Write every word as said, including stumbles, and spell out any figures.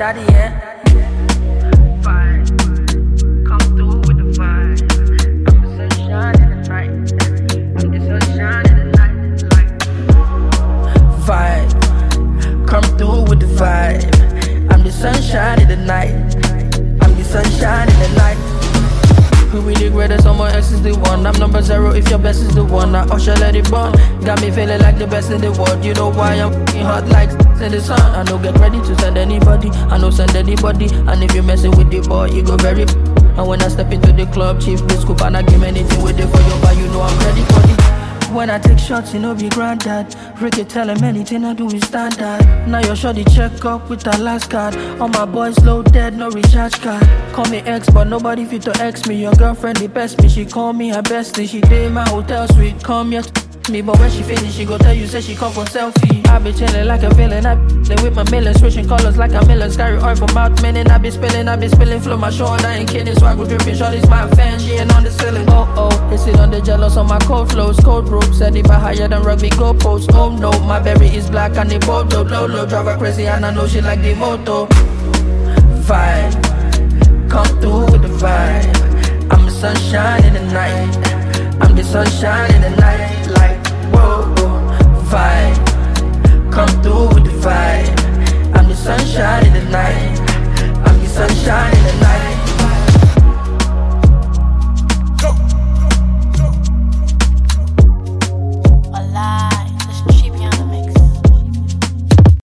daddy, yeah. Vibe, come through with the vibe. I'm the sunshine in the night. I'm the sunshine in the night. Like vibe, come through with the vibe. I'm the sunshine in the night. I'm the sunshine in the night. Who be the greatest? All my X is the one. I'm number zero if your best is the one. I usher let it burn. Got me feeling like the best in the world. You know why I'm f***ing hot like in the sun. I know get ready to send anybody. I know send anybody. And if you messing with the boy, you go very. And when I step into the club, chief the scoop and I give anything with it for you, but you know I'm ready for the. When I take shots, you know be granddad. Ricky tell him anything I do is standard. Now you're sure the check up with the last card. All my boys low dead, no recharge card. Call me ex, but nobody fit to ex me. Your girlfriend the best me, she call me her bestie. She did my hotel suite, come here to me. But when she finish, she go tell you, say she come for selfie. I be chilling like a villain, I be with my millions, switching colors like a million. Scary oil from out meaning, I be spilling, I be spilling. Flow my shoulder, I ain't kidding, so I go dripping. Shorty's my fan, she ain't on the ceiling. Oh oh, they sit on the jealous on my cold flows, cold rope. Said if I higher than rugby goalposts. Oh no, my berry is black and the boat low, low, low. Drive her crazy and I know she like the moto. Vibe, come through with the vibe. I'm the sunshine in the night. I'm the sunshine in the night.